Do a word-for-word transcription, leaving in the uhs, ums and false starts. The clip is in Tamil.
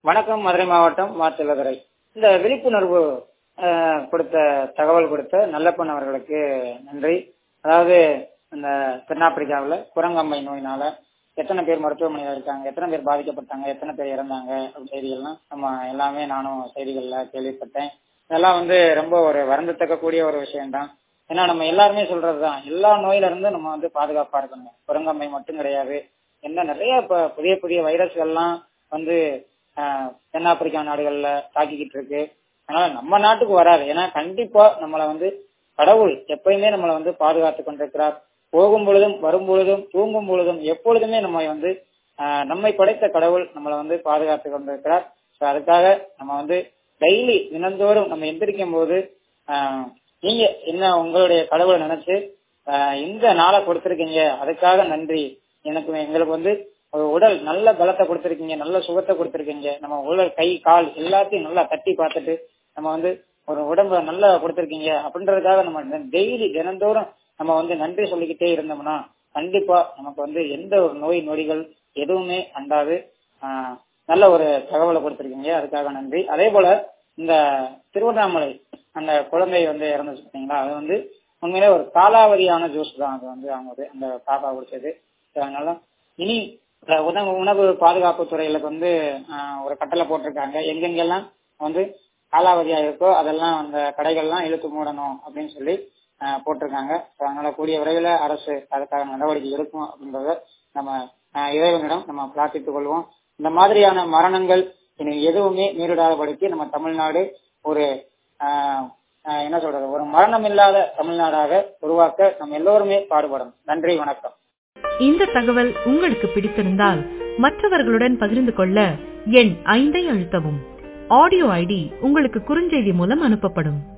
வணக்கம். மதுரை மாவட்டம் மாச்சலதுறை. இந்த விழிப்புணர்வு அஹ், கொடுத்த தகவல் கொடுத்த நல்லப்பன் அவர்களுக்கு நன்றி. அதாவது இந்த தென்னாப்பிரிக்காவில் குரங்கம்மை நோயினால எத்தனை பேர் மருத்துவமனையில் இருக்காங்க, எத்தனை பேர் பாதிக்கப்பட்டாங்க, எத்தனை பேர் இறந்தாங்க அப்படி செய்திகள்லாம் நம்ம எல்லாமே நானும் செய்திகள்ல கேள்விப்பட்டேன். இதெல்லாம் வந்து ரொம்ப ஒரு வருந்தத்தக்கக்கூடிய ஒரு விஷயம்தான். ஏன்னா நம்ம எல்லாருமே சொல்றதுதான், எல்லா நோயில இருந்து நம்ம வந்து பாதுகாப்பா இருக்கணும். குரங்கம்மை மட்டும் கிடையாது, என்ன நிறைய இப்ப புதிய புதிய வைரஸ்கள்லாம் வந்து ஆஹ் தென்னாப்பிரிக்கா நாடுகள்ல தாக்கிக்கிட்டு இருக்கு. அதனால நம்ம நாட்டுக்கு வராது. ஏன்னா கண்டிப்பா நம்மளை வந்து கடவுள் எப்பயுமே நம்மளை வந்து பாதுகாத்து கொண்டிருக்கிறார். போகும் பொழுதும் வரும் பொழுதும் தூங்கும் பொழுதும் எப்பொழுதுமே நம்ம வந்து ஆஹ் நம்மை படைத்த கடவுள் நம்மளை வந்து பாதுகாத்து கொண்டிருக்கிறார். ஸோ அதுக்காக நம்ம வந்து டெய்லி தினந்தோறும் நம்ம எந்திரிக்கும் போது ஆஹ் நீங்க என்ன உங்களுடைய கடவுளை நினைச்சு ஆஹ் இந்த நாளை கொடுத்திருக்கீங்க, அதுக்காக நன்றி. எனக்கு எங்களுக்கு வந்து ஒரு உடல் நல்ல பலத்தை கொடுத்திருக்கீங்க, நல்ல சுகத்தை கொடுத்திருக்கீங்க, நம்ம உடல் கை கால் எல்லாத்தையும் நல்லா தட்டி பார்த்துட்டு நம்ம வந்து ஒரு உடம்பு நல்லா கொடுத்திருக்கீங்க அப்படின்றதுக்காக நம்ம டெய்லி தினந்தோறும் நம்ம வந்து நன்றி சொல்லிக்கிட்டே இருந்தோம்னா கண்டிப்பா நமக்கு வந்து எந்த ஒரு நோய் நொடிகள் எதுவுமே அண்டாது. ஆஹ் நல்ல ஒரு தகவலை கொடுத்திருக்கீங்க, அதுக்காக நன்றி. அதே போல இந்த திருவண்ணாமலை அந்த குழந்தை வந்து இறந்து சொன்னீங்களா, அது வந்து உண்மையிலே ஒரு காலாவதியான ஜூஸ் தான். அது வந்து அவங்க அந்த பாப்பா குடிச்சது. அதனால இனி உணவு உணவு பாதுகாப்பு துறையில வந்து ஒரு கட்டளை போட்டிருக்காங்க. எங்கெங்கெல்லாம் வந்து காலாவதியா இருக்கோ அதெல்லாம் அந்த கடைகள்லாம் இழுத்து மூடணும் அப்படின்னு சொல்லி போட்டிருக்காங்க. அதனால கூடிய விரைவில் அரசு அதுக்காக நடவடிக்கை எடுக்கும் அப்படின்றத நம்ம இறைவனிடம் நம்ம பிரார்த்தித்துக் கொள்வோம். இந்த மாதிரியான மரணங்கள் இனி எதுவுமே நேரிடாதபடிக்கு நம்ம தமிழ்நாடு ஒரு ஆஹ் என்ன சொல்றது ஒரு மரணம் இல்லாத தமிழ்நாடாக உருவாக்க நம்ம எல்லோருமே பாடுபடணும். நன்றி, வணக்கம். இந்த தகவல் உங்களுக்கு பிடித்திருந்தால் மற்றவர்களுடன் பகிர்ந்து கொள்ள எண் ஐந்தை அழுத்தவும். ஆடியோ ஐடி உங்களுக்கு குறுஞ்செய்தி மூலம் அனுப்பப்படும்.